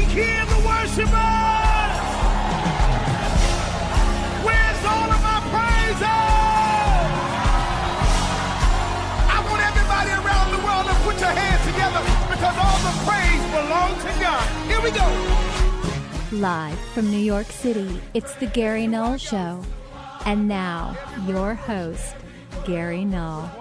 hear the worshipers. Where's all of my praises? I want everybody around the world to put your hands together because all the praise belongs to God. Here we go. Live from New York City, it's the Gary Null Show. And now, your host, Gary Null.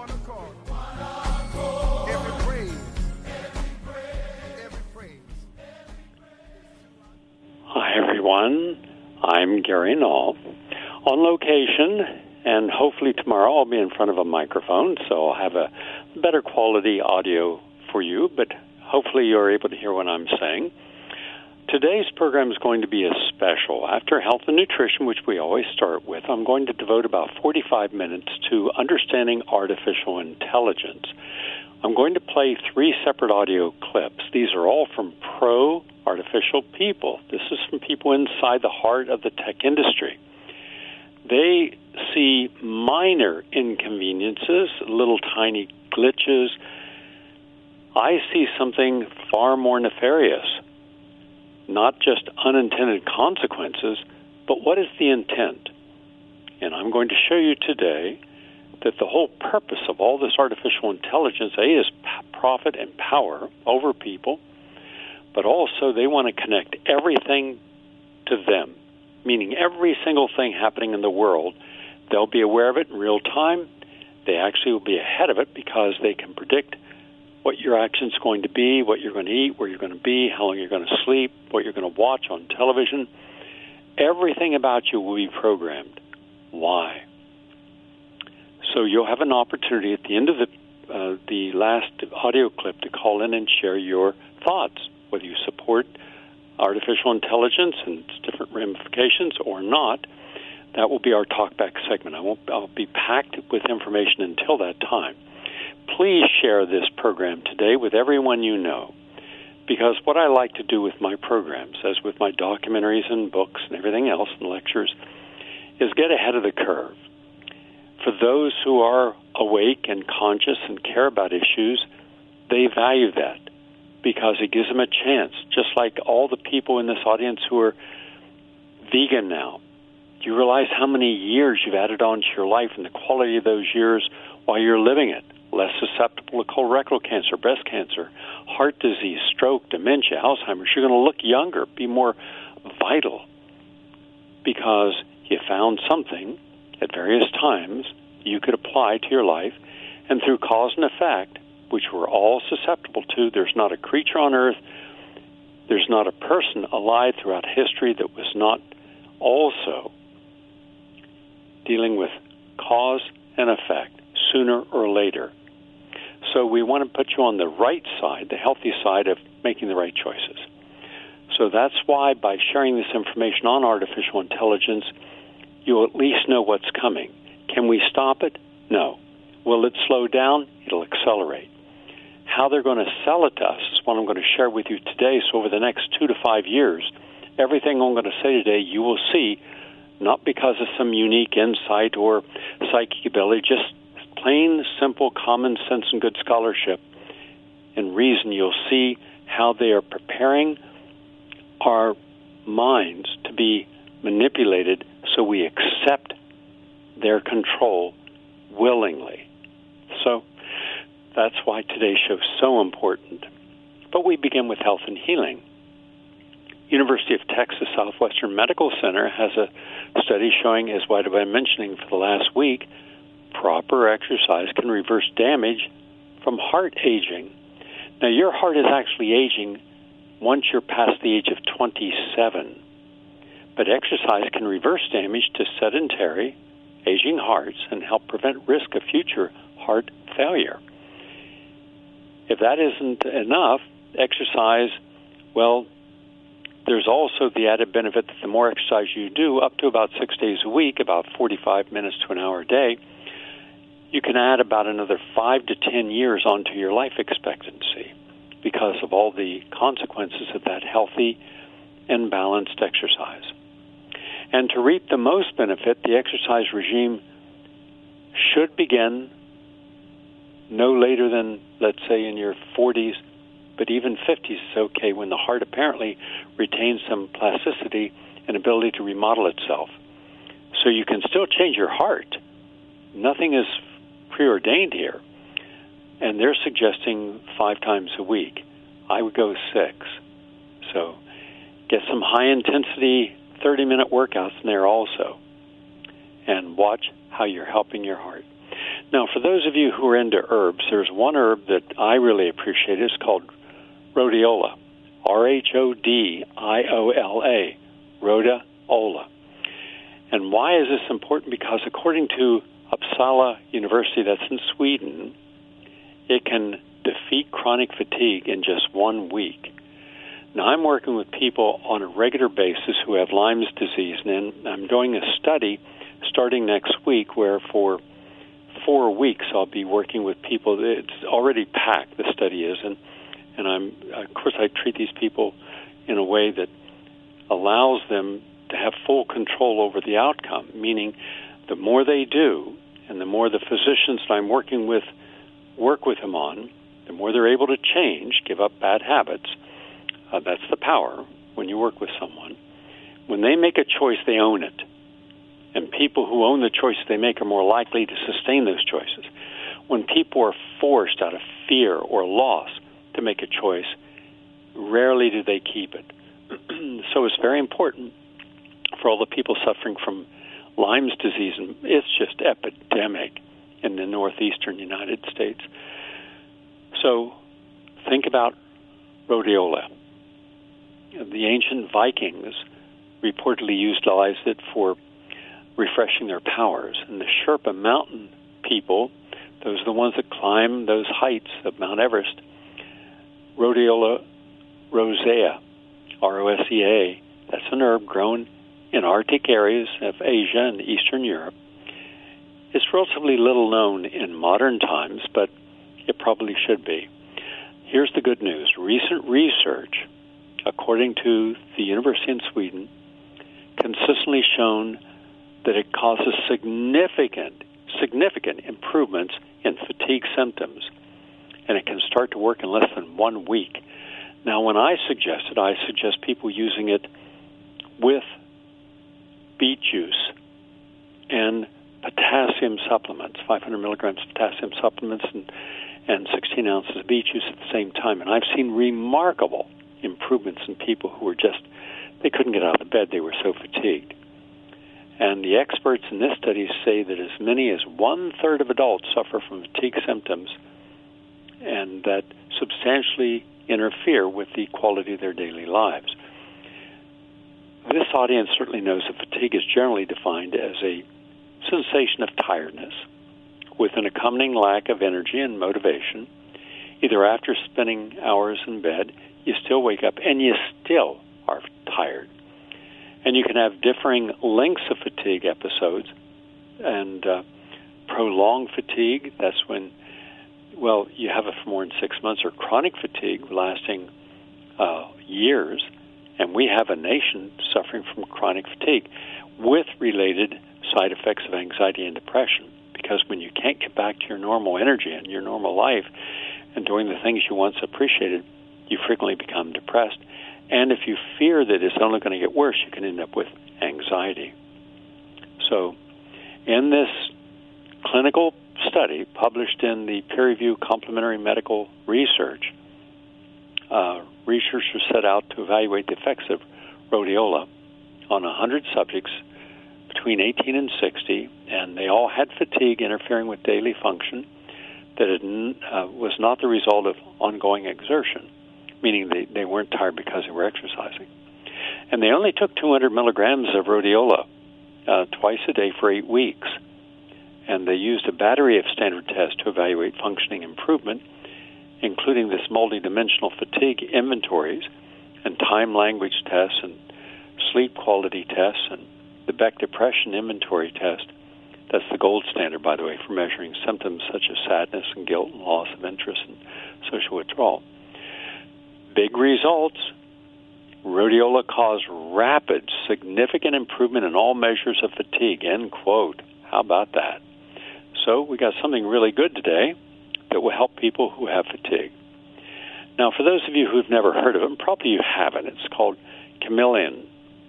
Hi, everyone. I'm Gary Null. On location, and hopefully tomorrow I'll be in front of a microphone, so I'll have a better quality audio for you, but hopefully you're able to hear what I'm saying. Today's program is going to be a special. After health and nutrition, which we always start with, I'm going to devote about 45 minutes to understanding artificial intelligence. I'm going to play 3 separate audio clips. These are all from pro-artificial people. This is from people inside the heart of the tech industry. They see minor inconveniences, little tiny glitches. I see something far more nefarious. Not just unintended consequences, but what is the intent? And I'm going to show you today that the whole purpose of all this artificial intelligence, is profit and power over people, but also they want to connect everything to them, meaning every single thing happening in the world, they'll be aware of it in real time. They actually will be ahead of it because they can predict what your action's going to be, what you're going to eat, where you're going to be, how long you're going to sleep, what you're going to watch on television. Everything about you will be programmed. Why? So you'll have an opportunity at the end of the last audio clip to call in and share your thoughts, whether you support artificial intelligence and its different ramifications or not. That will be our talkback segment. I'll be packed with information until that time. Please share this program today with everyone you know, because what I like to do with my programs, as with my documentaries and books and everything else and lectures, is get ahead of the curve. For those who are awake and conscious and care about issues, they value that because it gives them a chance, just like all the people in this audience who are vegan now. Do you realize how many years you've added on to your life and the quality of those years while you're living it? Less susceptible to colorectal cancer, breast cancer, heart disease, stroke, dementia, Alzheimer's. You're going to look younger, be more vital because you found something at various times you could apply to your life, and through cause and effect, which we're all susceptible to, there's not a creature on earth, there's not a person alive throughout history that was not also dealing with cause and effect sooner or later. So we want to put you on the right side, the healthy side of making the right choices. So that's why by sharing this information on artificial intelligence, you'll at least know what's coming. Can we stop it? No. Will it slow down? It'll accelerate. How they're going to sell it to us is what I'm going to share with you today. So over the next 2 to 5 years, everything I'm going to say today, you will see, not because of some unique insight or psychic ability, just plain, simple, common sense and good scholarship and reason. You'll see how they are preparing our minds to be manipulated so we accept their control willingly. So that's why today's show is so important. But we begin with health and healing. University of Texas Southwestern Medical Center has a study showing, as what I've been mentioning for the last week, proper exercise can reverse damage from heart aging. Now, your heart is actually aging once you're past the age of 27. But exercise can reverse damage to sedentary, aging hearts and help prevent risk of future heart failure. If that isn't enough, exercise, well, there's also the added benefit that the more exercise you do, up to about 6 days a week, about 45 minutes to an hour a day, you can add about another 5 to 10 years onto your life expectancy because of all the consequences of that healthy and balanced exercise. And to reap the most benefit, the exercise regime should begin no later than, let's say, in your 40s, but even 50s is okay when the heart apparently retains some plasticity and ability to remodel itself. So you can still change your heart. Nothing is preordained here. And they're suggesting 5 times a week. I would go 6. So get some high-intensity 30-minute workouts in there also. And watch how you're helping your heart. Now, for those of you who are into herbs, there's one herb that I really appreciate. It's called rhodiola, R-H-O-D-I-O-L-A, rhodiola. And why is this important? Because according to Uppsala University, that's in Sweden, it can defeat chronic fatigue in just 1 week. Now, I'm working with people on a regular basis who have Lyme's disease, and I'm doing a study starting next week where for 4 weeks I'll be working with people. It's already packed, the study is, and I'm, of course, I treat these people in a way that allows them to have full control over the outcome, meaning the more they do and the more the physicians that I'm working with work with them on, the more they're able to change, give up bad habits. That's the power when you work with someone. When they make a choice, they own it. And people who own the choices they make are more likely to sustain those choices. When people are forced out of fear or loss to make a choice, rarely do they keep it. So it's very important for all the people suffering from Lyme's disease, and it's just epidemic in the northeastern United States. So think about rhodiola. The ancient Vikings reportedly utilized it for refreshing their powers. And the Sherpa mountain people, those are the ones that climb those heights of Mount Everest, rhodiola rosea, R-O-S-E-A, that's an herb grown in Arctic areas of Asia and Eastern Europe. It's relatively little known in modern times, but it probably should be. Here's the good news. Recent research, according to the University in Sweden, consistently shown that it causes significant improvements in fatigue symptoms, and it can start to work in less than 1 week. Now, when I suggest people using it with beet juice and potassium supplements, 500 milligrams of potassium supplements and 16 ounces of beet juice at the same time. And I've seen remarkable improvements in people who were they couldn't get out of bed. They were so fatigued. And the experts in this study say that as many as 1/3 of adults suffer from fatigue symptoms, and that substantially interfere with the quality of their daily lives. This audience certainly knows that fatigue is generally defined as a sensation of tiredness with an accompanying lack of energy and motivation. Either after spending hours in bed, you still wake up and you still are tired. And you can have differing lengths of fatigue episodes. And prolonged fatigue, that's when, you have it for more than 6 months, or chronic fatigue lasting years. And we have a nation suffering from chronic fatigue with related side effects of anxiety and depression. Because when you can't get back to your normal energy and your normal life and doing the things you once appreciated, you frequently become depressed. And if you fear that it's only going to get worse, you can end up with anxiety. So in this clinical study published in the peer-reviewed Complementary Medical Research, researchers set out to evaluate the effects of rhodiola on 100 subjects between 18 and 60, and they all had fatigue interfering with daily function that was not the result of ongoing exertion, meaning they weren't tired because they were exercising. And they only took 200 milligrams of rhodiola twice a day for 8 weeks. And they used a battery of standard tests to evaluate functioning improvement, including this multidimensional fatigue inventories and time language tests and sleep quality tests and the Beck Depression Inventory Test. That's the gold standard, by the way, for measuring symptoms such as sadness and guilt and loss of interest and social withdrawal. Big results. Rhodiola caused rapid, significant improvement in all measures of fatigue, end quote. How about that? So we got something really good today that will help people who have fatigue. Now, for those of you who've never heard of it, and probably you haven't, it's called Camelina,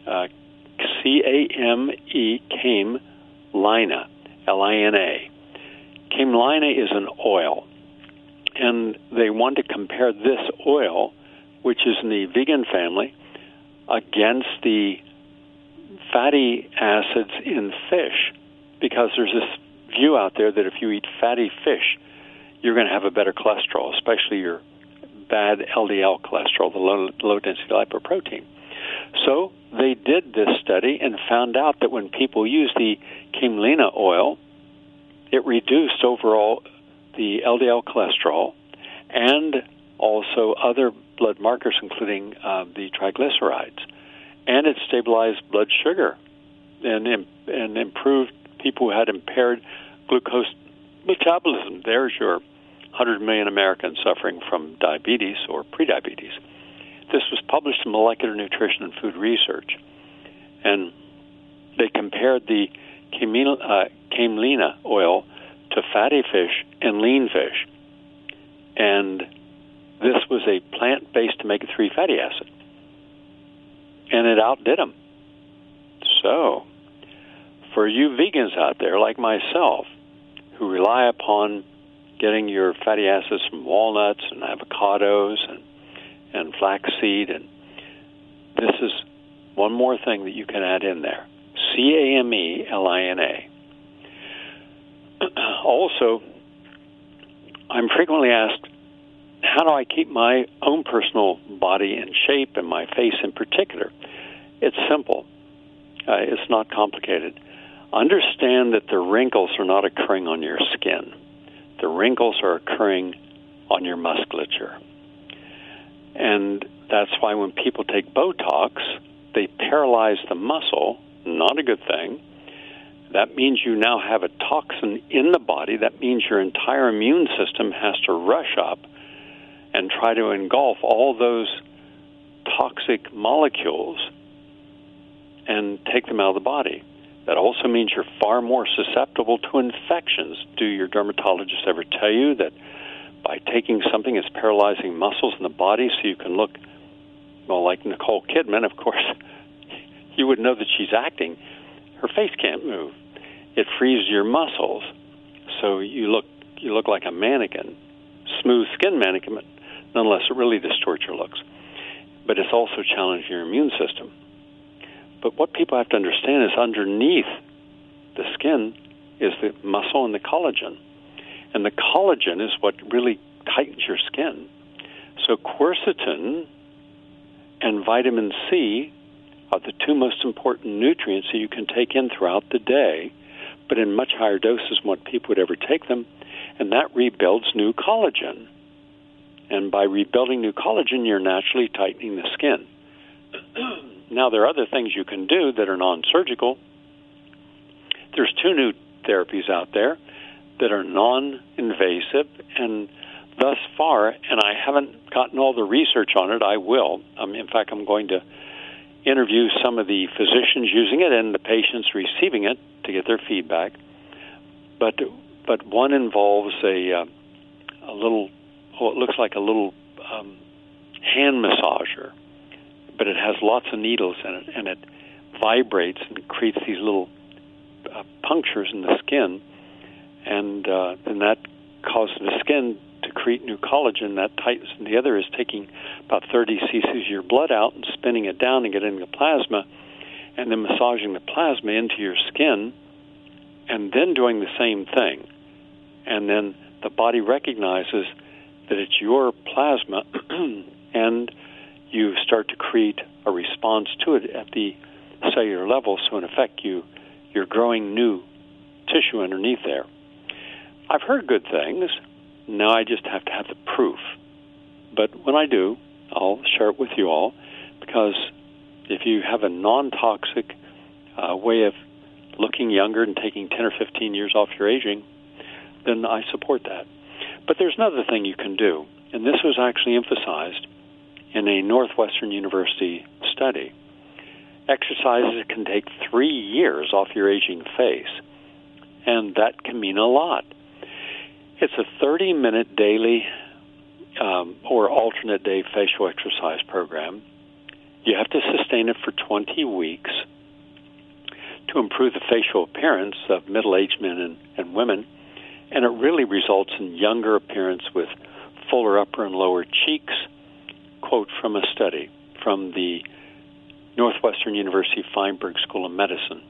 C-A-M-E, Camelina, L-I-N-A. Camelina is an oil, and they want to compare this oil, which is in the vegan family, against the fatty acids in fish, because there's this view out there that if you eat fatty fish, you're going to have a better cholesterol, especially your bad LDL cholesterol, the low-density lipoprotein. So they did this study and found out that when people used the Camelina oil, it reduced overall the LDL cholesterol and also other blood markers, including the triglycerides. And it stabilized blood sugar and improved people who had impaired glucose metabolism. There's your 100 million Americans suffering from diabetes or prediabetes. This was published in Molecular Nutrition and Food Research. And they compared the Camelina oil to fatty fish and lean fish. And this was a plant-based omega-3 fatty acid. And it outdid them. So, for you vegans out there like myself, who rely upon getting your fatty acids from walnuts and avocados and flaxseed, and this is one more thing that you can add in there. C-A-M-E-L-I-N-A. Also, I'm frequently asked, how do I keep my own personal body in shape and my face in particular? It's simple. It's not complicated. Understand that the wrinkles are not occurring on your skin. The wrinkles are occurring on your musculature. And that's why when people take Botox, they paralyze the muscle. Not a good thing. That means you now have a toxin in the body. That means your entire immune system has to rush up and try to engulf all those toxic molecules and take them out of the body. That also means you're far more susceptible to infections. Do your dermatologists ever tell you that by taking something that's paralyzing muscles in the body so you can look, well, like Nicole Kidman, of course, you would know that she's acting. Her face can't move. It frees your muscles, so you look like a mannequin, smooth skin mannequin, but nonetheless it really distorts your looks. But it's also challenging your immune system. But what people have to understand is underneath the skin is the muscle and the collagen. And the collagen is what really tightens your skin. So quercetin and vitamin C are the two most important nutrients that you can take in throughout the day, but in much higher doses than what people would ever take them. And that rebuilds new collagen. And by rebuilding new collagen, you're naturally tightening the skin. Now, there are other things you can do that are non-surgical. There's two new therapies out there that are non-invasive, and thus far, and I haven't gotten all the research on it, I will. In fact, I'm going to interview some of the physicians using it and the patients receiving it to get their feedback. But one involves a little, it looks like a little hand massager, but it has lots of needles in it, and it vibrates and creates these little punctures in the skin, and that causes the skin to create new collagen. That tightens. And the other is taking about 30 cc's of your blood out and spinning it down and getting the plasma, and then massaging the plasma into your skin, and then doing the same thing. And then the body recognizes that it's your plasma, and you start to create a response to it at the cellular level. So in effect, you're growing new tissue underneath there. I've heard good things. Now I just have to have the proof. But when I do, I'll share it with you all, because if you have a non-toxic way of looking younger and taking 10 or 15 years off your aging, then I support that. But there's another thing you can do, and this was actually emphasized in a Northwestern University study. Exercises can take 3 years off your aging face, and that can mean a lot. It's a 30-minute daily or alternate day facial exercise program. You have to sustain it for 20 weeks to improve the facial appearance of middle-aged men and women, and it really results in younger appearance with fuller upper and lower cheeks. Quote from a study from the Northwestern University Feinberg School of Medicine.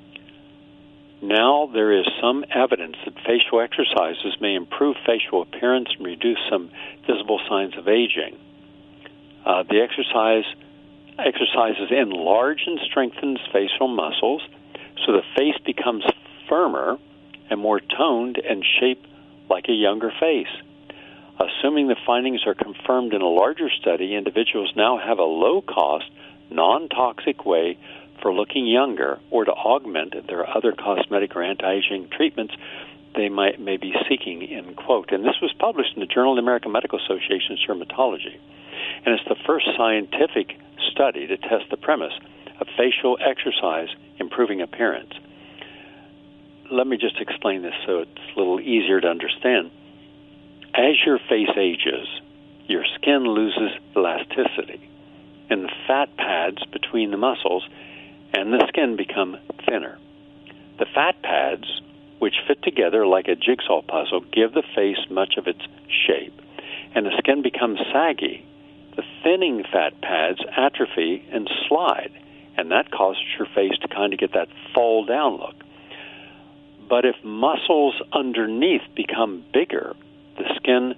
Now there is some evidence that facial exercises may improve facial appearance and reduce some visible signs of aging. The exercises enlarge and strengthens facial muscles, so the face becomes firmer and more toned and shaped like a younger face. Assuming the findings are confirmed in a larger study, individuals now have a low-cost, non-toxic way for looking younger or to augment their other cosmetic or anti-aging treatments they may be seeking, end quote. And this was published in the Journal of the American Medical Association's Dermatology. And it's the first scientific study to test the premise of facial exercise improving appearance. Let me just explain this so it's a little easier to understand. As your face ages, your skin loses elasticity, and the fat pads between the muscles and the skin become thinner. The fat pads, which fit together like a jigsaw puzzle, give the face much of its shape, and the skin becomes saggy. The thinning fat pads atrophy and slide, and that causes your face to kind of get that fall-down look. But if muscles underneath become bigger, the skin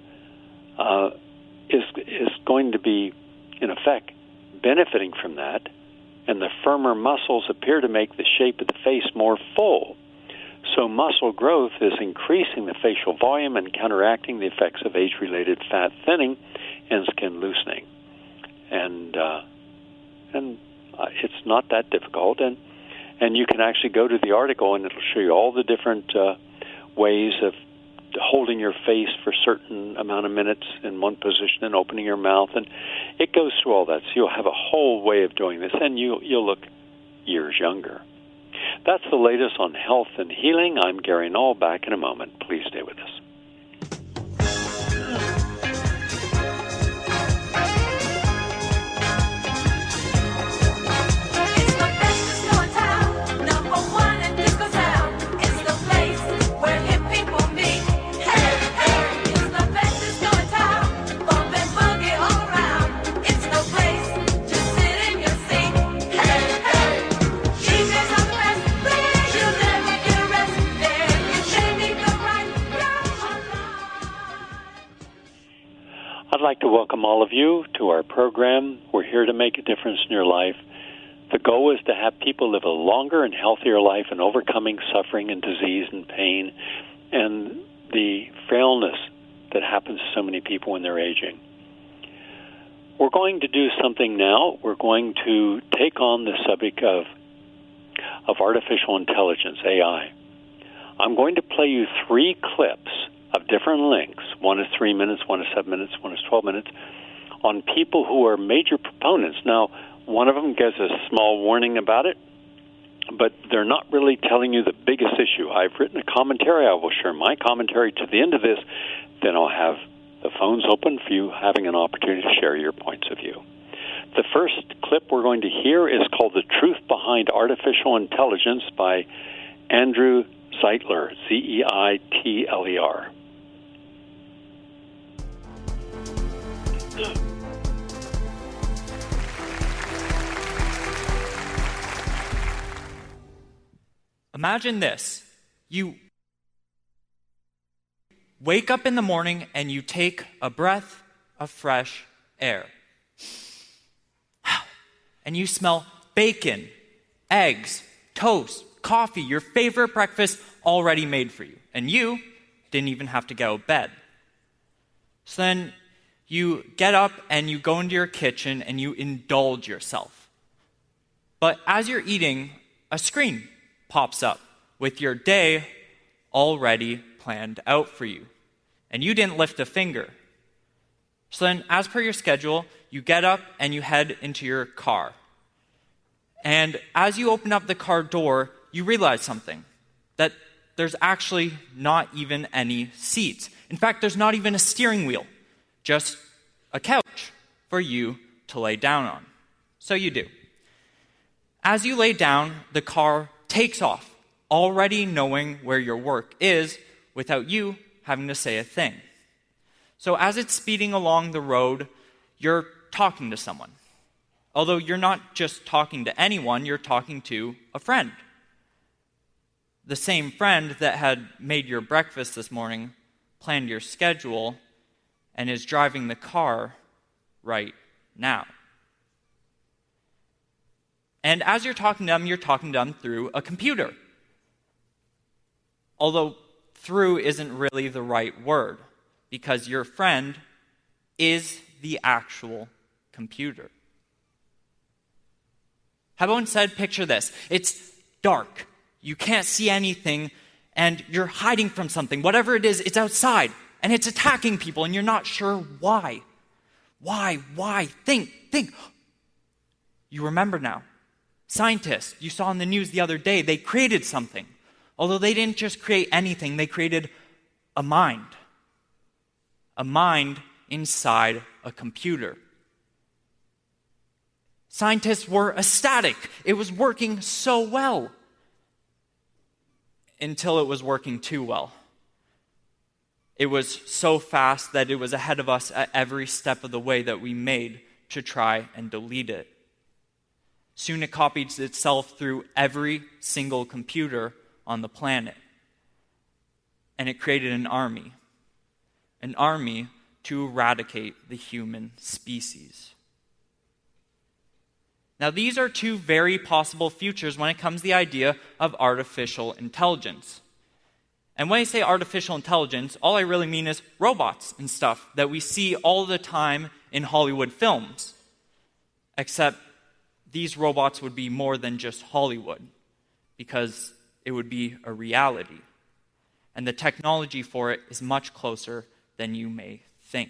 is going to be, in effect, benefiting from that, and the firmer muscles appear to make the shape of the face more full. So muscle growth is increasing the facial volume and counteracting the effects of age-related fat thinning and skin loosening. And it's not that difficult, and you can actually go to the article and it'll show you all the different ways of holding your face for a certain amount of minutes in one position and opening your mouth, and it goes through all that. So you'll have a whole way of doing this, and you'll look years younger. That's the latest on health and healing. I'm Gary Null. Back in a moment. Please stay with us. I'd like to welcome all of you to our program. We're here to make a difference in your life. The goal is to have people live a longer and healthier life and overcoming suffering and disease and pain and the frailness that happens to so many people when they're aging. We're going to do something now. We're going to take on the subject of artificial intelligence, AI. I'm going to play you 3 clips of different lengths. One is 3 minutes, one is 7 minutes, one is 12 minutes, on people who are major proponents. Now, one of them gives a small warning about it, but they're not really telling you the biggest issue. I've written a commentary. I will share my commentary to the end of this. Then I'll have the phones open for you having an opportunity to share your points of view. The first clip we're going to hear is called The Truth Behind Artificial Intelligence by Andrew Zeitler, Zeitler. Imagine this. You wake up in the morning and you take a breath of fresh air. And you smell bacon, eggs, toast, coffee, your favorite breakfast already made for you. And you didn't even have to get out of bed. So then you get up and you go into your kitchen and you indulge yourself. But as you're eating, a screen pops up with your day already planned out for you. And you didn't lift a finger. So then, as per your schedule, you get up and you head into your car. And as you open up the car door, you realize something, that there's actually not even any seats. In fact, there's not even a steering wheel, just a couch for you to lay down on. So you do. As you lay down, the car takes off, already knowing where your work is without you having to say a thing. So as it's speeding along the road, you're talking to someone. Although you're not just talking to anyone, you're talking to a friend. The same friend that had made your breakfast this morning, planned your schedule, and is driving the car right now. And as you're talking to them through a computer. Although through isn't really the right word, because your friend is the actual computer. How about instead, picture this. It's dark. You can't see anything, and you're hiding from something. Whatever it is, it's outside, and it's attacking people, and you're not sure why. Why? Think. You remember now. Scientists, you saw in the news the other day, they created something. Although they didn't just create anything, they created a mind. A mind inside a computer. Scientists were ecstatic. It was working so well. Until it was working too well. It was so fast that it was ahead of us at every step of the way that we made to try and delete it. Soon it copied itself through every single computer on the planet. And it created an army to eradicate the human species. Now, these are two very possible futures when it comes to the idea of artificial intelligence. And when I say artificial intelligence, all I really mean is robots and stuff that we see all the time in Hollywood films. Except these robots would be more than just Hollywood, because it would be a reality. And the technology for it is much closer than you may think.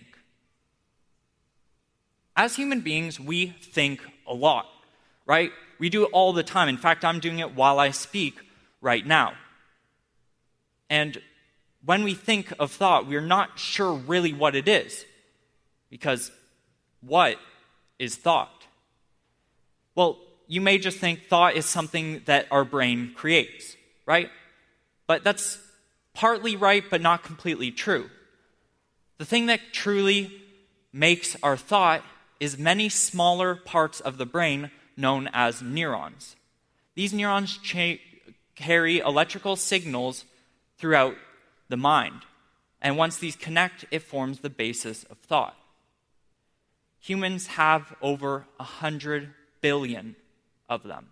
As human beings, we think a lot, right? We do it all the time. In fact, I'm doing it while I speak right now. And when we think of thought, we're not sure really what it is. Because what is thought? Well, you may just think thought is something that our brain creates, right? But that's partly right, but not completely true. The thing that truly makes our thought is many smaller parts of the brain known as neurons. These neurons carry electrical signals throughout the mind. And once these connect, it forms the basis of thought. Humans have over 100 billion of them.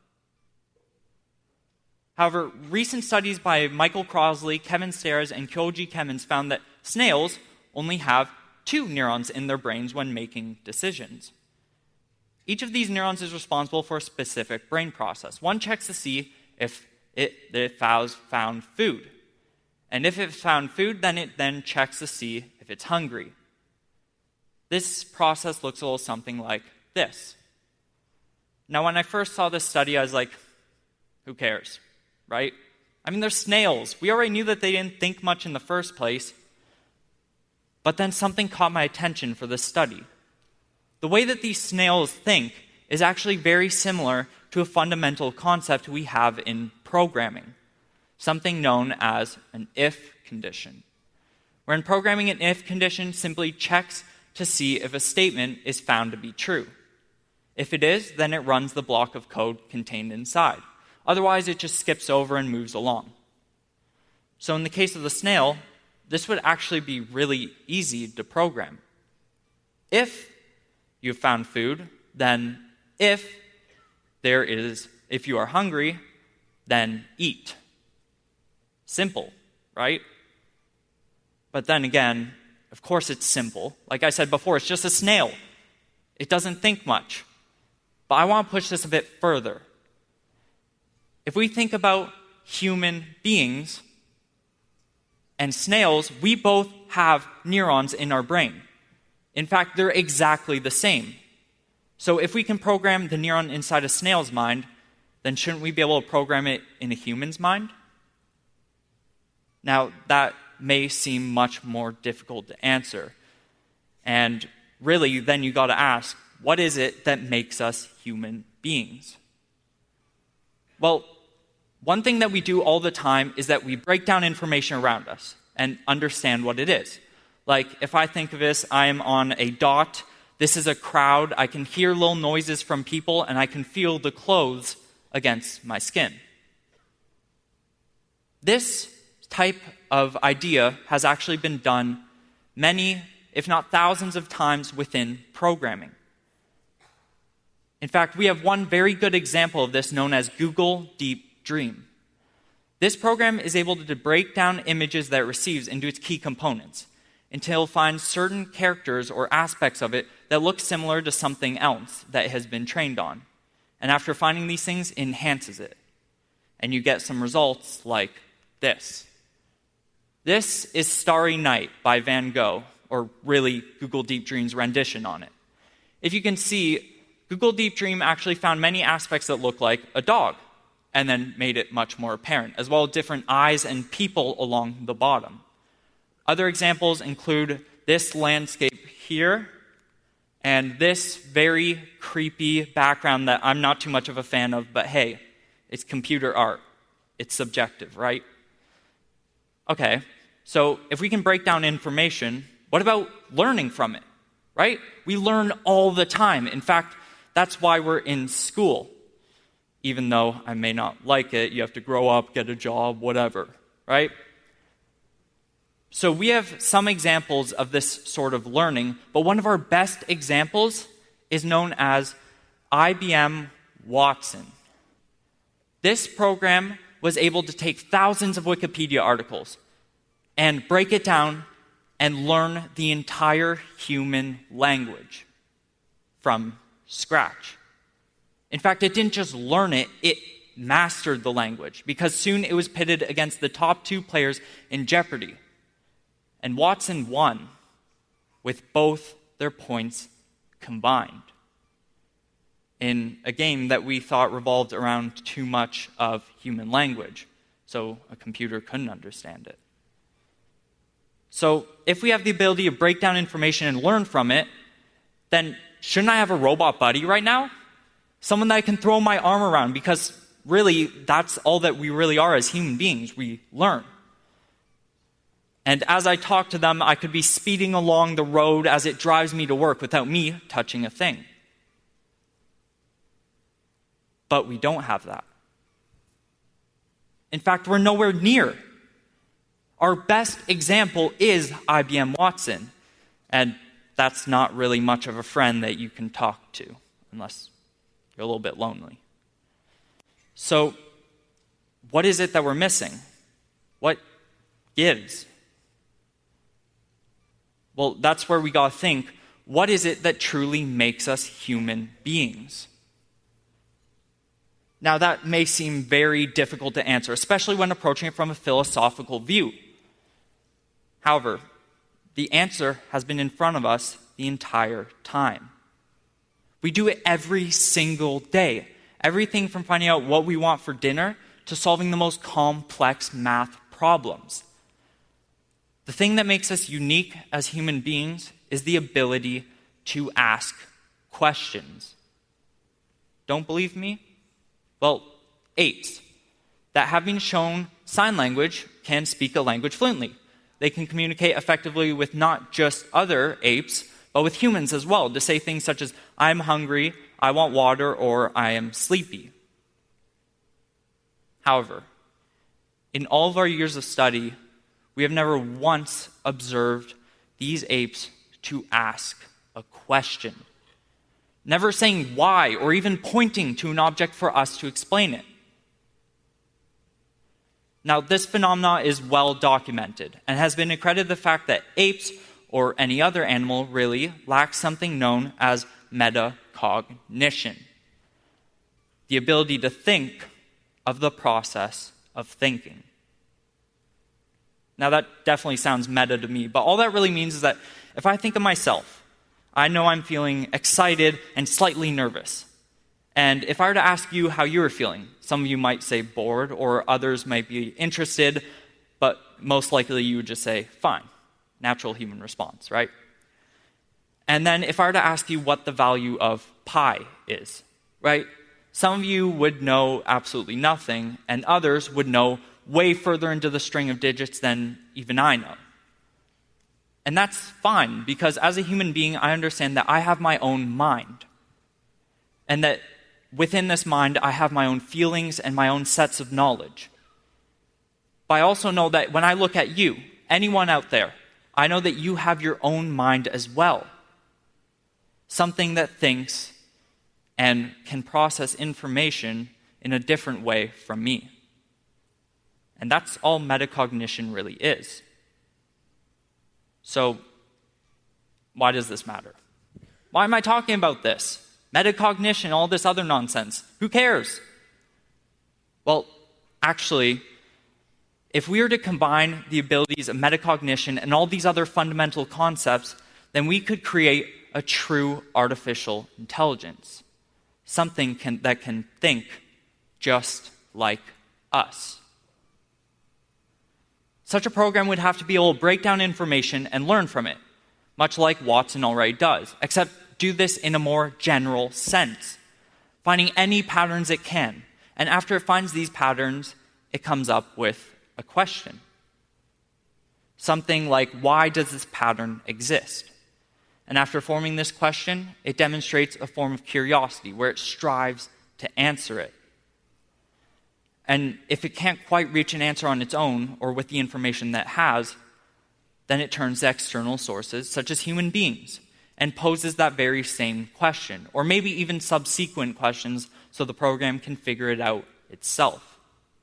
However, recent studies by Michael Crossley, Kevin Sayers, and Kyoji Kemmons found that snails only have 2 neurons in their brains when making decisions. Each of these neurons is responsible for a specific brain process. One checks to see if it found food. And if it found food, then it checks to see if it's hungry. This process looks a little something like this. Now, when I first saw this study, I was like, who cares, right? I mean, they're snails. We already knew that they didn't think much in the first place. But then something caught my attention for this study. The way that these snails think is actually very similar to a fundamental concept we have in programming, something known as an if condition. Where in programming, an if condition simply checks to see if a statement is found to be true. If it is, then it runs the block of code contained inside. Otherwise, it just skips over and moves along. So in the case of the snail, this would actually be really easy to program. If you've found food, then if you are hungry, then eat. Simple, right? But then again, of course it's simple. Like I said before, it's just a snail. It doesn't think much. But I want to push this a bit further. If we think about human beings and snails, we both have neurons in our brain. In fact, they're exactly the same. So if we can program the neuron inside a snail's mind, then shouldn't we be able to program it in a human's mind? Now, that may seem much more difficult to answer. And really, then you got to ask, what is it that makes us human beings? Well, one thing that we do all the time is that we break down information around us and understand what it is. Like, if I think of this, I am on a dot, this is a crowd, I can hear little noises from people, and I can feel the clothes against my skin. This type of idea has actually been done many, if not thousands of times within programming. In fact, we have one very good example of this known as Google Deep Dream. This program is able to break down images that it receives into its key components until it finds certain characters or aspects of it that look similar to something else that it has been trained on. And after finding these things, it enhances it. And you get some results like this. This is Starry Night by Van Gogh, or really Google Deep Dream's rendition on it. If you can see, Google Deep Dream actually found many aspects that look like a dog, and then made it much more apparent, as well as different eyes and people along the bottom. Other examples include this landscape here, and this very creepy background that I'm not too much of a fan of, but hey, it's computer art. It's subjective, right? Okay, so if we can break down information, what about learning from it, right? We learn all the time. In fact, that's why we're in school. Even though I may not like it, you have to grow up, get a job, whatever, right? So we have some examples of this sort of learning, but one of our best examples is known as IBM Watson. This program was able to take thousands of Wikipedia articles and break it down and learn the entire human language from scratch. In fact, it didn't just learn it, it mastered the language, because soon it was pitted against the top two players in Jeopardy. And Watson won with both their points combined in a game that we thought revolved around too much of human language, so a computer couldn't understand it. So if we have the ability to break down information and learn from it, then shouldn't I have a robot buddy right now? Someone that I can throw my arm around, because really, that's all that we really are as human beings. We learn. And as I talk to them, I could be speeding along the road as it drives me to work without me touching a thing. But we don't have that. In fact, we're nowhere near. Our best example is IBM Watson. And that's not really much of a friend that you can talk to, unless you're a little bit lonely. So, what is it that we're missing? What gives? Well, that's where we got to think, what is it that truly makes us human beings? Now, that may seem very difficult to answer, especially when approaching it from a philosophical view. However, the answer has been in front of us the entire time. We do it every single day. Everything from finding out what we want for dinner to solving the most complex math problems. The thing that makes us unique as human beings is the ability to ask questions. Don't believe me? Well, apes that have been shown sign language can speak a language fluently. They can communicate effectively with not just other apes, but with humans as well, to say things such as, I'm hungry, I want water, or I am sleepy. However, in all of our years of study, we have never once observed these apes to ask a question. Never saying why or even pointing to an object for us to explain it. Now, this phenomenon is well documented and has been accredited the fact that apes, or any other animal really, lack something known as metacognition. The ability to think of the process of thinking. Now, that definitely sounds meta to me, but all that really means is that if I think of myself, I know I'm feeling excited and slightly nervous. And if I were to ask you how you were feeling, some of you might say bored, or others might be interested, but most likely you would just say, fine. Natural human response, right? And then if I were to ask you what the value of pi is, right? Some of you would know absolutely nothing, and others would know way further into the string of digits than even I know. And that's fine, because as a human being, I understand that I have my own mind. And that within this mind, I have my own feelings and my own sets of knowledge. But I also know that when I look at you, anyone out there, I know that you have your own mind as well. Something that thinks and can process information in a different way from me. And that's all metacognition really is. So, why does this matter? Why am I talking about this? Metacognition, all this other nonsense. Who cares? Well, actually, if we were to combine the abilities of metacognition and all these other fundamental concepts, then we could create a true artificial intelligence. Something that can think just like us. Such a program would have to be able to break down information and learn from it, much like Watson already does, except do this in a more general sense, finding any patterns it can. And after it finds these patterns, it comes up with a question. Something like, why does this pattern exist? And after forming this question, it demonstrates a form of curiosity where it strives to answer it. And if it can't quite reach an answer on its own or with the information that it has, then it turns to external sources, such as human beings, and poses that very same question, or maybe even subsequent questions so the program can figure it out itself.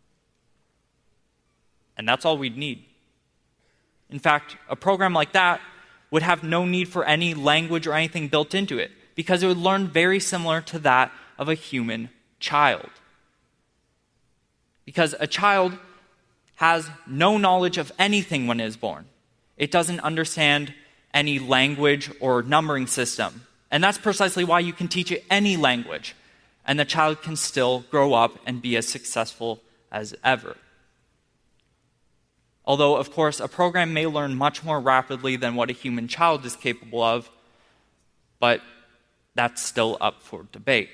And that's all we'd need. In fact, a program like that would have no need for any language or anything built into it, because it would learn very similar to that of a human child. Because a child has no knowledge of anything when it is born. It doesn't understand any language or numbering system. And that's precisely why you can teach it any language, and the child can still grow up and be as successful as ever. Although, of course, a program may learn much more rapidly than what a human child is capable of, but that's still up for debate.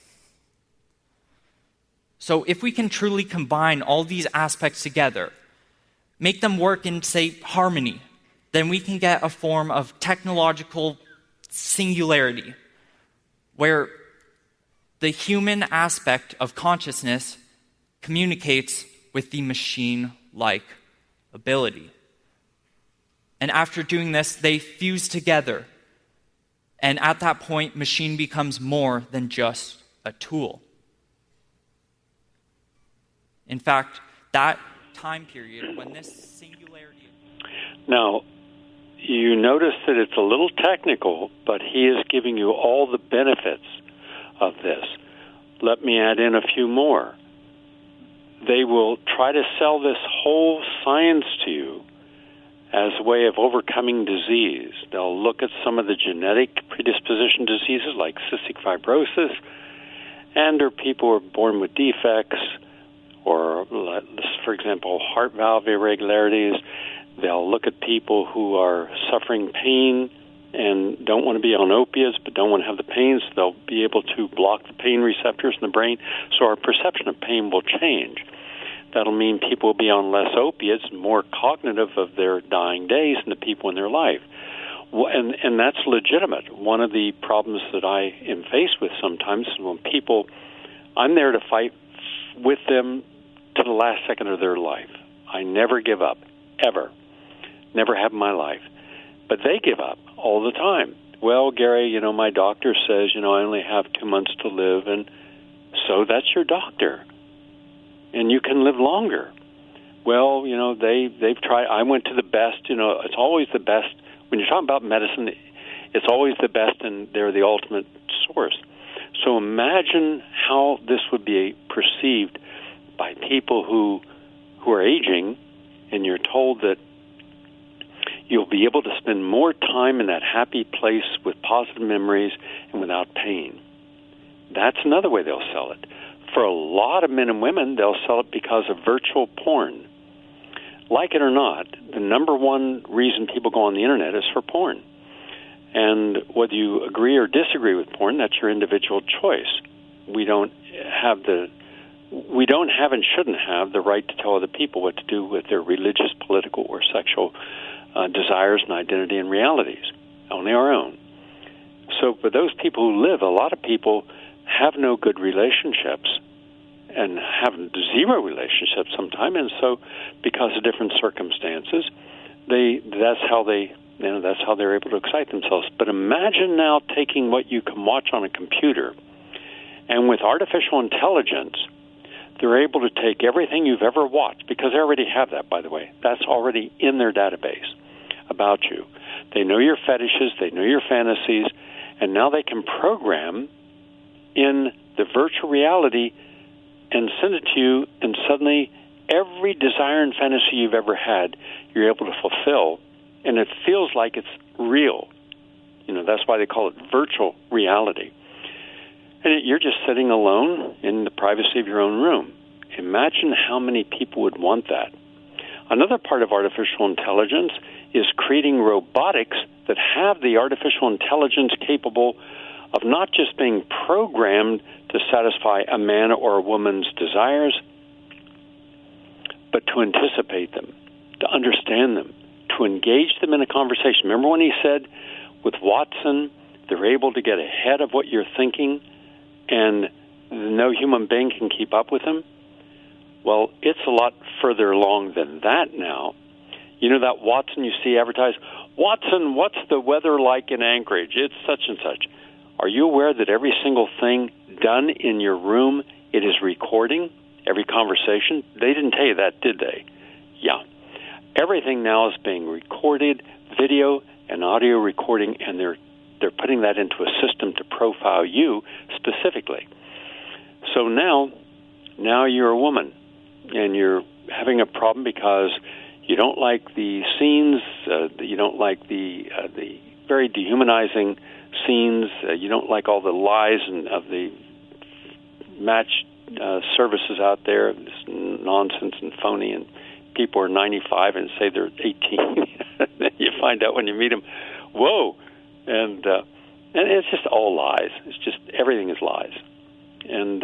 So if we can truly combine all these aspects together, make them work in, say, harmony, then we can get a form of technological singularity where the human aspect of consciousness communicates with the machine-like ability. And after doing this, they fuse together. And at that point, machine becomes more than just a tool. In fact, that time period when this singularity... Now, you notice that it's a little technical, but he is giving you all the benefits of this. Let me add in a few more. They will try to sell this whole science to you as a way of overcoming disease. They'll look at some of the genetic predisposition diseases like cystic fibrosis, and or people who are born with defects, or, for example, heart valve irregularities. They'll look at people who are suffering pain and don't want to be on opiates but don't want to have the pain, so they'll be able to block the pain receptors in the brain, so our perception of pain will change. That'll mean people will be on less opiates and more cognitive of their dying days and the people in their life. And that's legitimate. One of the problems that I am faced with sometimes is when people, I'm there to fight with them to the last second of their life. I never give up, ever. Never have in my life. But they give up all the time. Well, Gary, my doctor says, I only have 2 months to live, and so that's your doctor. And you can live longer. Well, they've tried. I went to the best. It's always the best. When you're talking about medicine, it's always the best, and they're the ultimate source. So imagine how this would be perceived by people who are aging, and you're told that you'll be able to spend more time in that happy place with positive memories and without pain. That's another way they'll sell it. For a lot of men and women, they'll sell it because of virtual porn. Like it or not, the number one reason people go on the internet is for porn. And whether you agree or disagree with porn, that's your individual choice. We don't have and shouldn't have the right to tell other people what to do with their religious, political, or sexual desires and identity and realities. Only our own. So for those people who live, a lot of people have no good relationships and have zero relationships sometimes, and so because of different circumstances, that's how they're able to excite themselves. But imagine now taking what you can watch on a computer, and with artificial intelligence, they're able to take everything you've ever watched, because they already have that, by the way. That's already in their database about you. They know your fetishes, they know your fantasies, and now they can program in the virtual reality and send it to you, and suddenly every desire and fantasy you've ever had, you're able to fulfill, and it feels like it's real. That's why they call it virtual reality. And you're just sitting alone in the privacy of your own room. Imagine how many people would want that. Another part of artificial intelligence is creating robotics that have the artificial intelligence capable of not just being programmed to satisfy a man or a woman's desires, but to anticipate them, to understand them, to engage them in a conversation. Remember when he said with Watson, they're able to get ahead of what you're thinking and no human being can keep up with them? Well, it's a lot further along than that now. You know that Watson you see advertised? Watson, what's the weather like in Anchorage? It's such and such. Are you aware that every single thing done in your room, it is recording? Every conversation? They didn't tell you that, did they? Yeah. Everything now is being recorded, video and audio recording, and they're putting that into a system to profile you specifically. So now you're a woman, and you're having a problem because you don't like the scenes, you don't like the very dehumanizing scenes, you don't like all the lies of the match services out there, this nonsense and phony, and people are 95 and say they're 18. You find out when you meet them, whoa, and it's just all lies. It's just everything is lies. And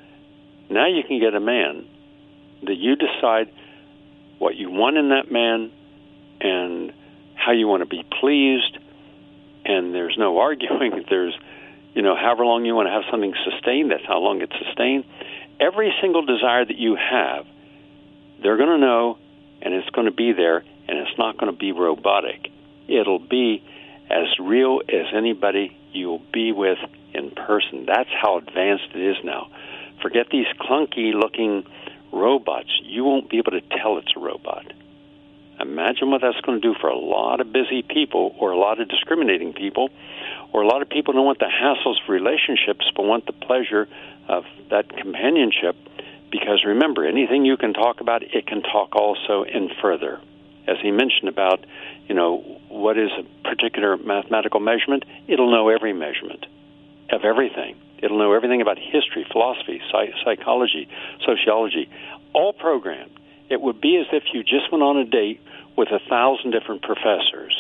now you can get a man that you decide what you want in that man and how you want to be pleased, and there's no arguing. There's, however long you want to have something sustained, that's how long it's sustained. Every single desire that you have, they're going to know, and it's going to be there, and it's not going to be robotic. It'll be as real as anybody you'll be with in person. That's how advanced it is now. Forget these clunky-looking robots. You won't be able to tell it's a robot. Imagine what that's going to do for a lot of busy people, or a lot of discriminating people, or a lot of people who don't want the hassles of relationships but want the pleasure of that companionship. Because remember, anything you can talk about, it can talk also in further. As he mentioned about, what is a particular mathematical measurement, it'll know every measurement of everything. It'll know everything about history, philosophy, psychology, sociology, all programmed. It would be as if you just went on a date with 1,000 different professors.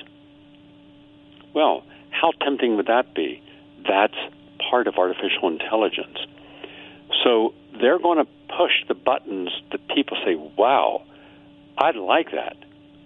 Well, how tempting would that be? That's part of artificial intelligence. So they're going to push the buttons that people say, wow, I'd like that.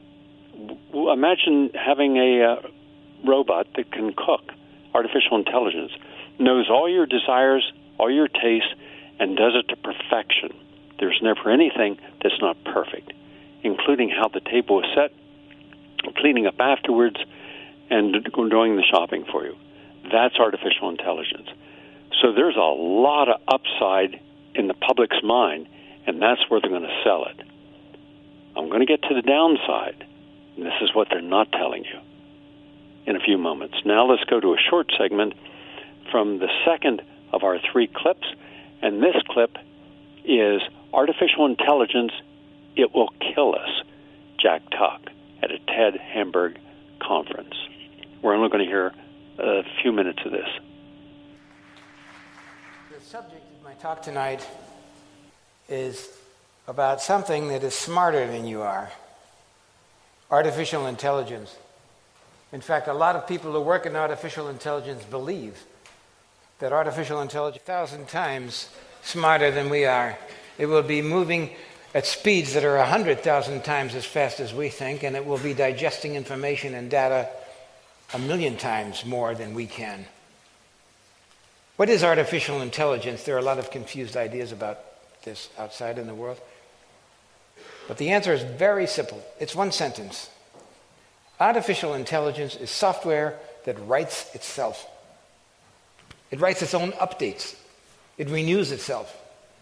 Imagine having a robot that can cook, artificial intelligence, knows all your desires, all your tastes, and does it to perfection. There's never anything that's not perfect, including how the table is set, cleaning up afterwards, and doing the shopping for you. That's artificial intelligence. So there's a lot of upside in the public's mind, and that's where they're going to sell it. I'm going to get to the downside, and this is what they're not telling you in a few moments. Now let's go to a short segment from the second of our 3 clips, and this clip is Artificial Intelligence, It Will Kill Us, Jack Tuck, at a Ted Hamburg conference. We're only going to hear a few minutes of this. The subject of my talk tonight is about something that is smarter than you are, artificial intelligence. In fact, a lot of people who work in artificial intelligence believe that artificial intelligence is 1,000 times smarter than we are. It will be moving at speeds that are 100,000 times as fast as we think, and it will be digesting information and data 1,000,000 times more than we can. What is artificial intelligence? There are a lot of confused ideas about this outside in the world. But the answer is very simple. It's one sentence. Artificial intelligence is software that writes itself. It writes its own updates. It renews itself.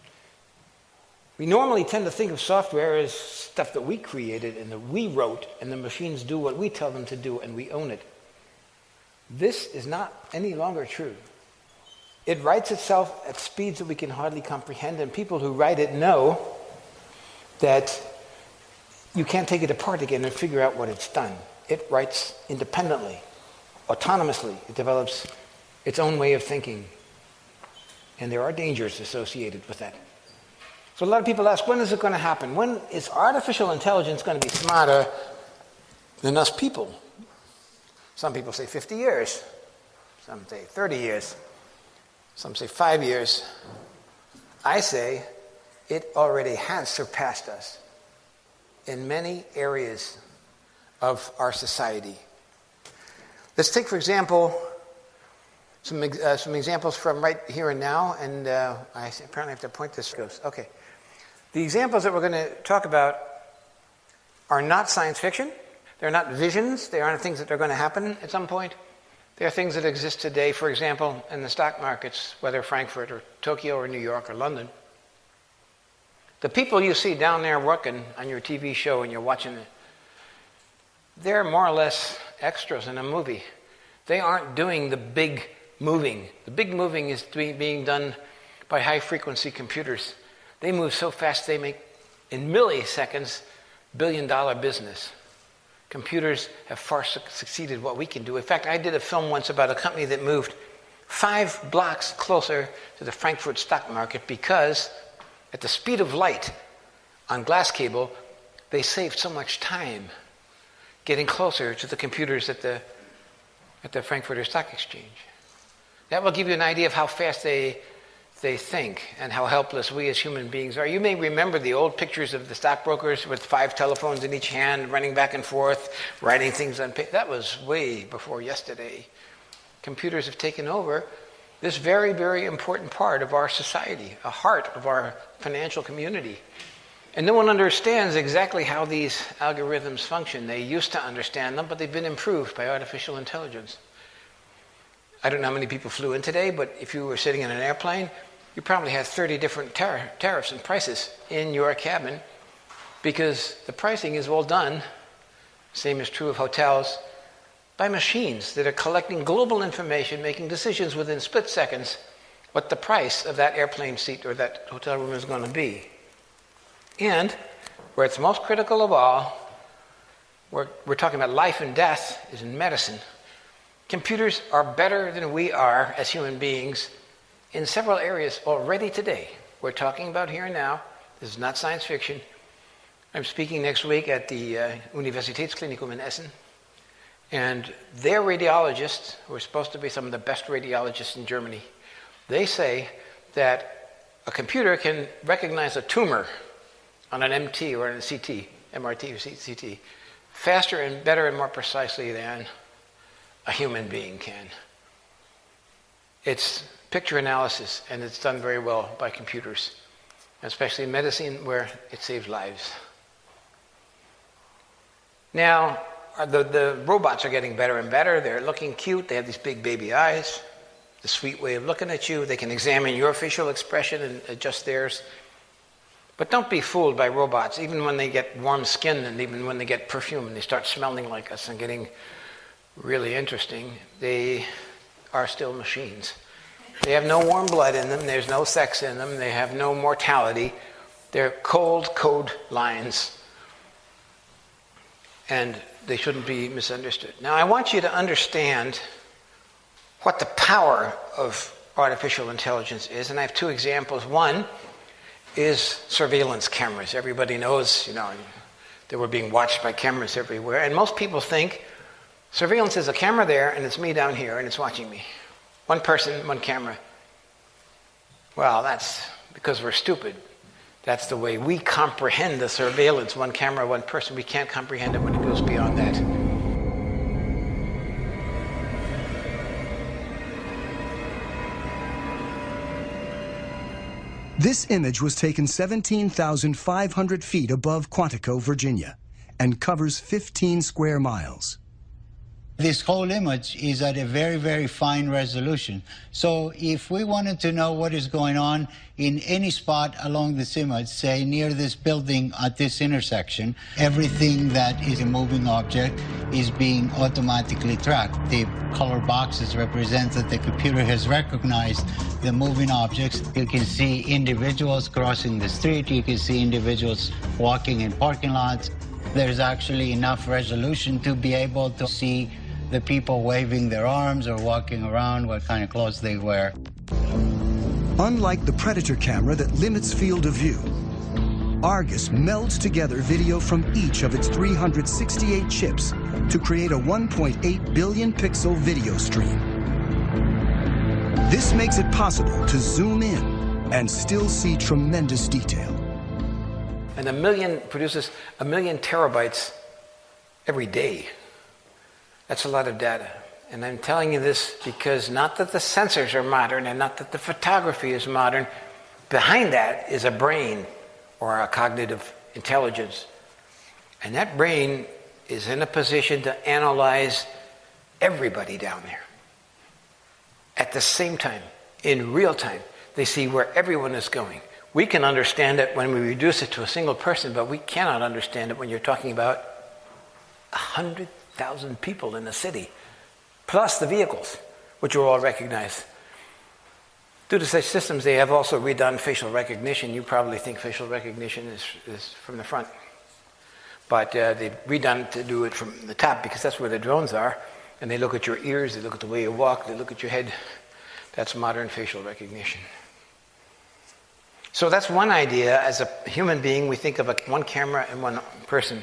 We normally tend to think of software as stuff that we created and that we wrote, and the machines do what we tell them to do, and we own it. This is not any longer true. It writes itself at speeds that we can hardly comprehend, and people who write it know that you can't take it apart again and figure out what it's done. It writes independently, autonomously. It develops its own way of thinking. And there are dangers associated with that. So a lot of people ask, when is it going to happen? When is artificial intelligence going to be smarter than us people? Some people say 50 years. Some say 30 years. Some say 5 years. I say it already has surpassed us in many areas of our society. Let's take, for example, some examples from right here and now, and I apparently have to point this. Okay. The examples that we're going to talk about are not science fiction. They're not visions. They aren't things that are going to happen at some point. They're things that exist today, for example, in the stock markets, whether Frankfurt or Tokyo or New York or London. The people you see down there working on your TV show and you're watching it, they're more or less extras in a movie. They aren't doing the big moving. The big moving is being done by high-frequency computers. They move so fast they make, in milliseconds, billion-dollar business. Computers have far succeeded what we can do. In fact, I did a film once about a company that moved 5 blocks closer to the Frankfurt stock market because at the speed of light on glass cable, they saved so much time getting closer to the computers at the Frankfurter Stock Exchange. That will give you an idea of how fast they think and how helpless we as human beings are. You may remember the old pictures of the stockbrokers with 5 telephones in each hand, running back and forth, writing things on paper. That was way before yesterday. Computers have taken over this very, very important part of our society, a heart of our financial community. And no one understands exactly how these algorithms function. They used to understand them, but they've been improved by artificial intelligence. I don't know how many people flew in today, but if you were sitting in an airplane, you probably had 30 different tariffs and prices in your cabin because the pricing is all done, same is true of hotels, by machines that are collecting global information, making decisions within split seconds what the price of that airplane seat or that hotel room is going to be. And where it's most critical of all, we're talking about life and death, is in medicine. Computers are better than we are as human beings in several areas already today. We're talking about here and now. This is not science fiction. I'm speaking next week at the Universitätsklinikum in Essen. And their radiologists, who are supposed to be some of the best radiologists in Germany, they say that a computer can recognize a tumor on an MT or on a CT, MRT or CT, faster and better and more precisely than a human being can. It's picture analysis, and it's done very well by computers, especially in medicine where it saves lives. Now, the robots are getting better and better. They're looking cute. They have these big baby eyes, the sweet way of looking at you. They can examine your facial expression and adjust theirs. But don't be fooled by robots, even when they get warm skin and even when they get perfume and they start smelling like us and getting really interesting. They are still machines. They have no warm blood in them. There's no sex in them. They have no mortality. They're cold code lines. And they shouldn't be misunderstood. Now, I want you to understand what the power of artificial intelligence is, and I have 2 examples. One is surveillance cameras. Everybody knows, that we're being watched by cameras everywhere, and most people think Surveillance is a camera there, and it's me down here, and it's watching me. One person, one camera. Well, that's because we're stupid. That's the way we comprehend the surveillance. One camera, one person. We can't comprehend it when it goes beyond that. This image was taken 17,500 feet above Quantico, Virginia, and covers 15 square miles. This whole image is at a very, very fine resolution. So if we wanted to know what is going on in any spot along this image, say near this building at this intersection, everything that is a moving object is being automatically tracked. The color boxes represent that the computer has recognized the moving objects. You can see individuals crossing the street. You can see individuals walking in parking lots. There's actually enough resolution to be able to see the people waving their arms or walking around, what kind of clothes they wear. Unlike the Predator camera that limits field of view, Argus melds together video from each of its 368 chips to create a 1.8 billion pixel video stream. This makes it possible to zoom in and still see tremendous detail. And produces 1 million terabytes every day. That's a lot of data. And I'm telling you this because not that the sensors are modern and not that the photography is modern. Behind that is a brain or a cognitive intelligence. And that brain is in a position to analyze everybody down there. At the same time, in real time, they see where everyone is going. We can understand it when we reduce it to a single person, but we cannot understand it when you're talking about 100,000 people in the city, plus the vehicles, which are all recognized. Due to such systems, they have also redone facial recognition. You probably think facial recognition is from the front. But they've redone to do it from the top because that's where the drones are. And they look at your ears, they look at the way you walk, they look at your head. That's modern facial recognition. So that's one idea. As a human being, we think of one camera and one person.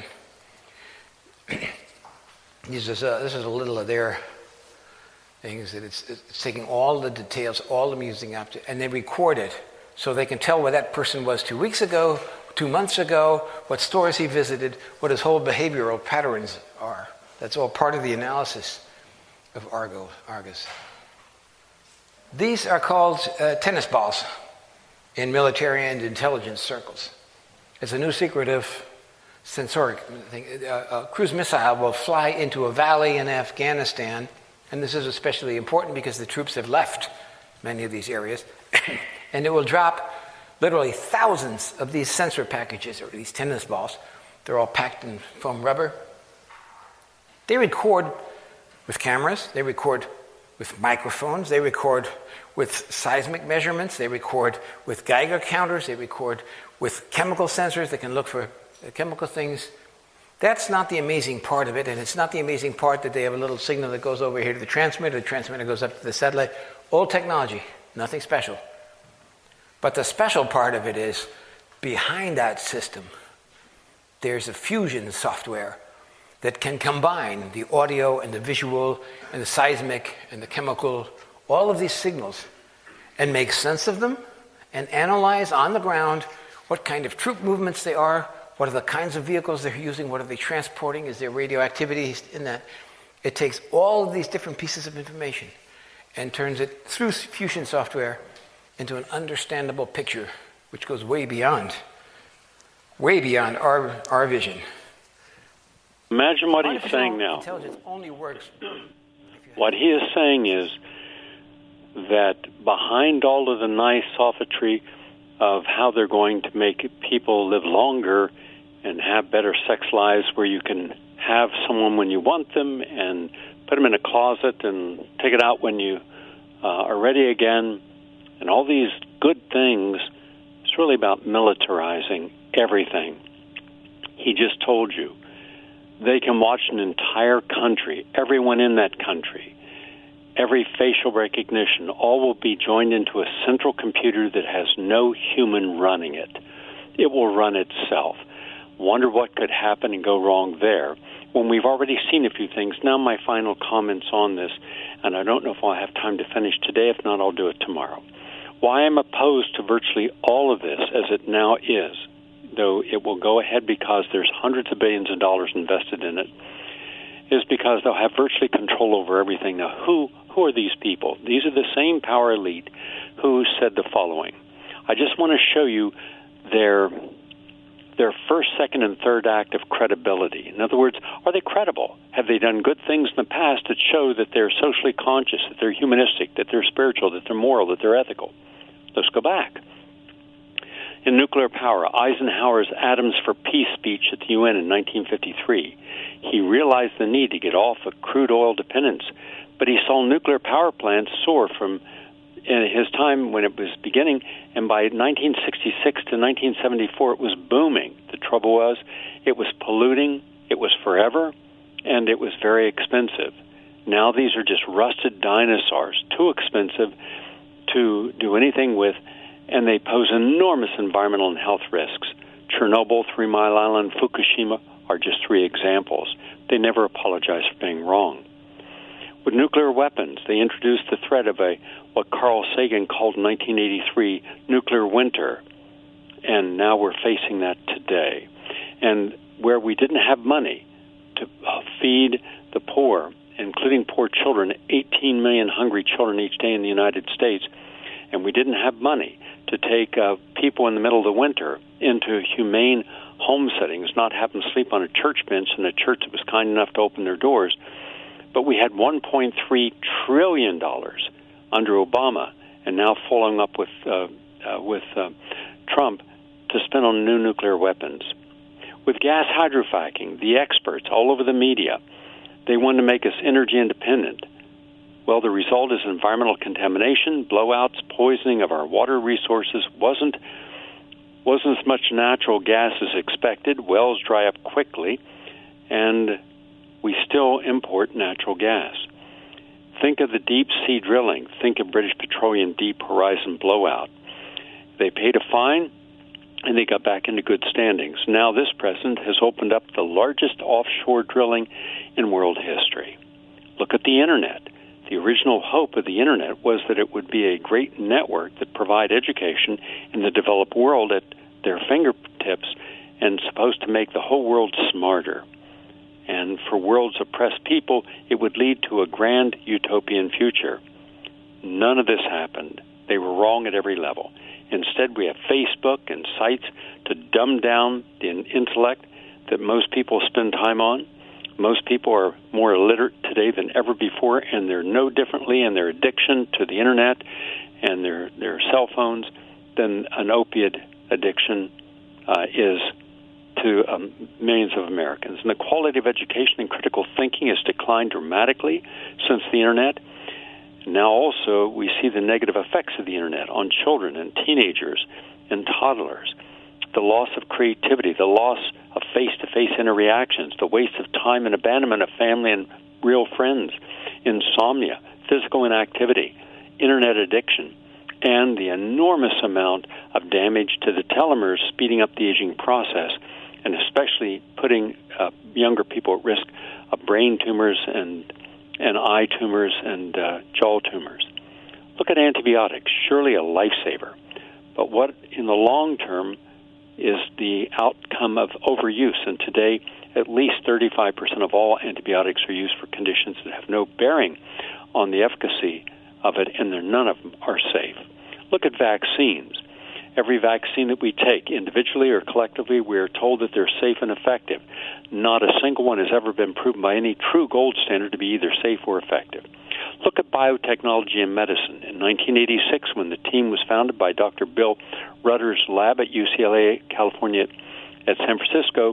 This is a little of their things. That it's taking all the details, all the music up to, and they record it so they can tell where that person was 2 weeks ago, 2 months ago, what stores he visited, what his whole behavioral patterns are. That's all part of the analysis of Argus. These are called tennis balls in military and intelligence circles. It's a new secret of sensoric thing. A cruise missile will fly into a valley in Afghanistan, and this is especially important because the troops have left many of these areas, and it will drop literally thousands of these sensor packages, or these tennis balls. They're all packed in foam rubber. They record with cameras, they record with microphones, they record with seismic measurements, they record with Geiger counters, they record with chemical sensors that can look for chemical things. That's not the amazing part of it, and it's not the amazing part that they have a little signal that goes over here to the transmitter goes up to the satellite. Old technology, nothing special. But the special part of it is, behind that system, there's a fusion software that can combine the audio and the visual and the seismic and the chemical, all of these signals, and make sense of them and analyze on the ground what kind of troop movements they are, what are the kinds of vehicles they're using, what are they transporting, is there radioactivity in that? It takes all of these different pieces of information and turns it, through fusion software, into an understandable picture, which goes way beyond our vision. Imagine what he's saying now. Intelligence only works. What he is saying is that behind all of the nice sophistry of how they're going to make people live longer and have better sex lives, where you can have someone when you want them and put them in a closet and take it out when you are ready again, and all these good things, it's really about militarizing everything. He just told you. They can watch an entire country, everyone in that country, every facial recognition, all will be joined into a central computer that has no human running it. It will run itself. Wonder what could happen and go wrong there. when we've already seen a few things. Now my final comments on this, and I don't know if I'll have time to finish today. If not, I'll do it tomorrow. Why I'm opposed to virtually all of this as it now is, though it will go ahead because there's hundreds of billions of dollars invested in it, is because they'll have virtually control over everything. Now, who are these people? These are the same power elite who said the following. I just want to show you their first, second, and third act of credibility. In other words, are they credible? Have they done good things in the past that show that they're socially conscious, that they're humanistic, that they're spiritual, that they're moral, that they're ethical? Let's go back. In nuclear power, Eisenhower's Atoms for Peace speech at the UN in 1953, he realized the need to get off of crude oil dependence, but he saw nuclear power plants soar from in his time when it was beginning, and by 1966 to 1974, it was booming. The trouble was, it was polluting, it was forever, and it was very expensive. Now these are just rusted dinosaurs, too expensive to do anything with, and they pose enormous environmental and health risks. Chernobyl, 3 Mile Island, Fukushima are just 3 examples. They never apologize for being wrong. With nuclear weapons, they introduced the threat of what Carl Sagan called in 1983 nuclear winter, and now we're facing that today. And where we didn't have money to feed the poor, including poor children, 18 million hungry children each day in the United States, and we didn't have money to take people in the middle of the winter into humane home settings, not have them sleep on a church bench in a church that was kind enough to open their doors. But we had $1.3 trillion under Obama, and now following up with Trump to spend on new nuclear weapons. With gas hydrofracking, the experts all over the media, they wanted to make us energy independent. Well, the result is environmental contamination, blowouts, poisoning of our water resources. Wasn't as much natural gas as expected. Wells dry up quickly, and we still import natural gas. Think of the deep sea drilling. Think of British Petroleum Deep Horizon blowout. They paid a fine, and they got back into good standings. Now this president has opened up the largest offshore drilling in world history. Look at the Internet. The original hope of the Internet was that it would be a great network that provide education in the developed world at their fingertips and supposed to make the whole world smarter. And for world's oppressed people, it would lead to a grand utopian future. None of this happened. They were wrong at every level. Instead, we have Facebook and sites to dumb down the intellect that most people spend time on. Most people are more illiterate today than ever before, and they're no differently in their addiction to the Internet and their cell phones than an opiate addiction is to millions of Americans. And the quality of education and critical thinking has declined dramatically since the Internet. Now also we see the negative effects of the Internet on children and teenagers and toddlers. The loss of creativity, the loss of face-to-face interactions, the waste of time and abandonment of family and real friends, insomnia, physical inactivity, Internet addiction, and the enormous amount of damage to the telomeres, speeding up the aging process, and especially putting younger people at risk of brain tumors and eye tumors and jaw tumors. Look at antibiotics, surely a lifesaver. But what in the long term is the outcome of overuse? And today, at least 35% of all antibiotics are used for conditions that have no bearing on the efficacy of it, and none of them are safe. Look at vaccines. Every vaccine that we take, individually or collectively, we are told that they're safe and effective. Not a single one has ever been proven by any true gold standard to be either safe or effective. Look at biotechnology and medicine. In 1986, when the team was founded by Dr. Bill Rutter's lab at UCLA, California, at San Francisco,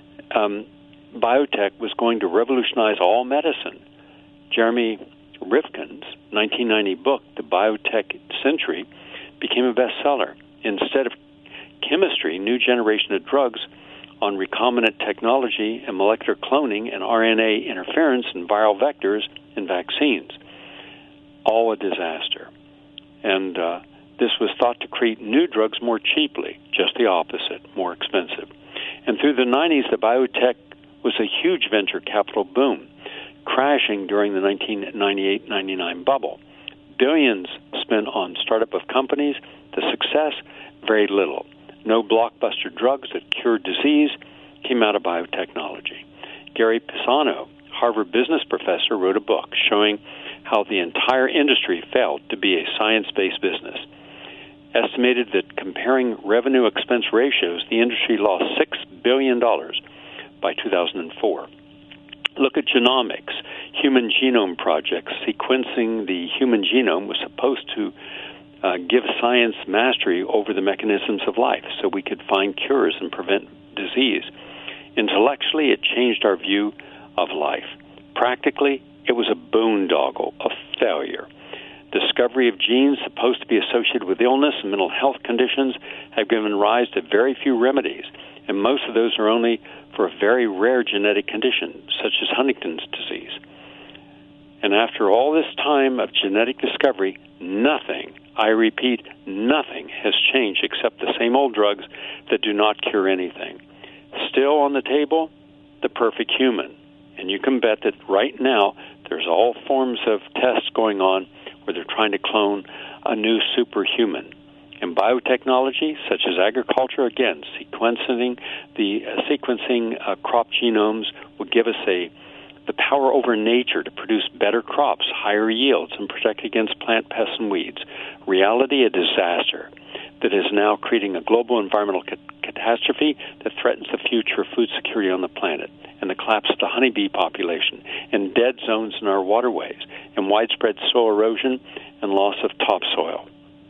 biotech was going to revolutionize all medicine. Jeremy Rifkin's 1990 book, The Biotech Century, became a bestseller. Instead of chemistry, new generation of drugs on recombinant technology and molecular cloning and RNA interference and viral vectors and vaccines. All a disaster. And this was thought to create new drugs more cheaply, just the opposite, more expensive. And through the 90s, the biotech was a huge venture capital boom, crashing during the 1998-99 bubble. Billions spent on startup of companies. The success, very little. No blockbuster drugs that cured disease came out of biotechnology. Gary Pisano, Harvard business professor, wrote a book showing how the entire industry failed to be a science-based business. Estimated that comparing revenue-expense ratios, the industry lost $6 billion by 2004. Look at genomics, human genome projects. Sequencing the human genome was supposed to give science mastery over the mechanisms of life so we could find cures and prevent disease. Intellectually, it changed our view of life. Practically, it was a boondoggle, a failure. Discovery of genes supposed to be associated with illness and mental health conditions have given rise to very few remedies, and most of those are only for a very rare genetic condition, such as Huntington's disease. And after all this time of genetic discovery, nothing, I repeat, nothing has changed except the same old drugs that do not cure anything. Still on the table, the perfect human. And you can bet that right now there's all forms of tests going on where they're trying to clone a new superhuman. In biotechnology, such as agriculture, again, sequencing crop genomes will give us the power over nature to produce better crops, higher yields, and protect against plant pests and weeds. Reality, a disaster that is now creating a global environmental catastrophe that threatens the future of food security on the planet, and the collapse of the honeybee population, and dead zones in our waterways, and widespread soil erosion and loss of topsoil.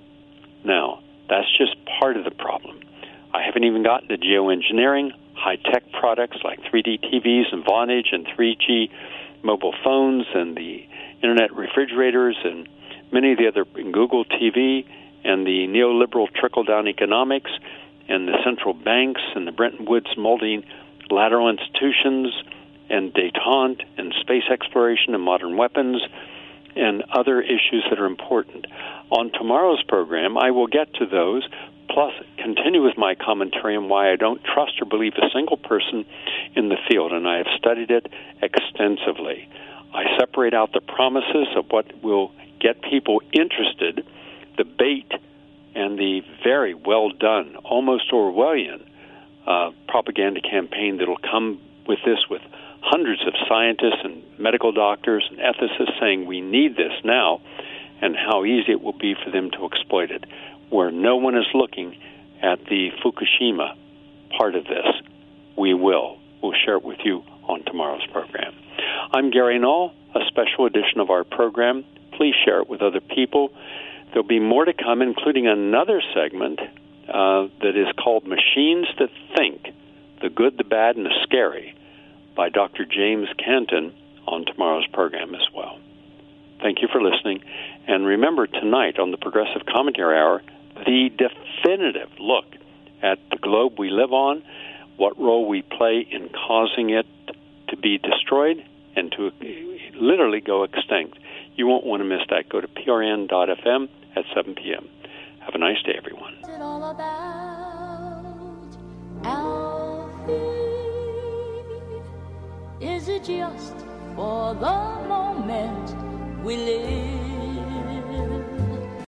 Now, that's just part of the problem. I haven't even gotten to geoengineering, high-tech products like 3D TVs and Vonage and 3G mobile phones and the internet refrigerators and many of the other, Google TV and the neoliberal trickle-down economics and the central banks and the Bretton Woods multilateral institutions and détente and space exploration and modern weapons and other issues that are important. On tomorrow's program, I will get to those, plus continue with my commentary on why I don't trust or believe a single person in the field, and I have studied it extensively. I separate out the promises of what will get people interested, the bait, and the very well done, almost Orwellian propaganda campaign that will come with this, with hundreds of scientists and medical doctors and ethicists saying we need this now, and how easy it will be for them to exploit it, where no one is looking at the Fukushima part of this. We'll share it with you on tomorrow's program. I'm Gary Null, a special edition of our program. Please share it with other people. There'll be more to come, including another segment that is called Machines That Think, the Good, the Bad, and the Scary, by Dr. James Canton on tomorrow's program as well. Thank you for listening. And remember, tonight on the Progressive Commentary Hour, the definitive look at the globe we live on, what role we play in causing it to be destroyed and to literally go extinct. You won't want to miss that. Go to prn.fm at 7 p.m. Have a nice day, everyone. What's it all about, Alfie? Is it just for the moment we live?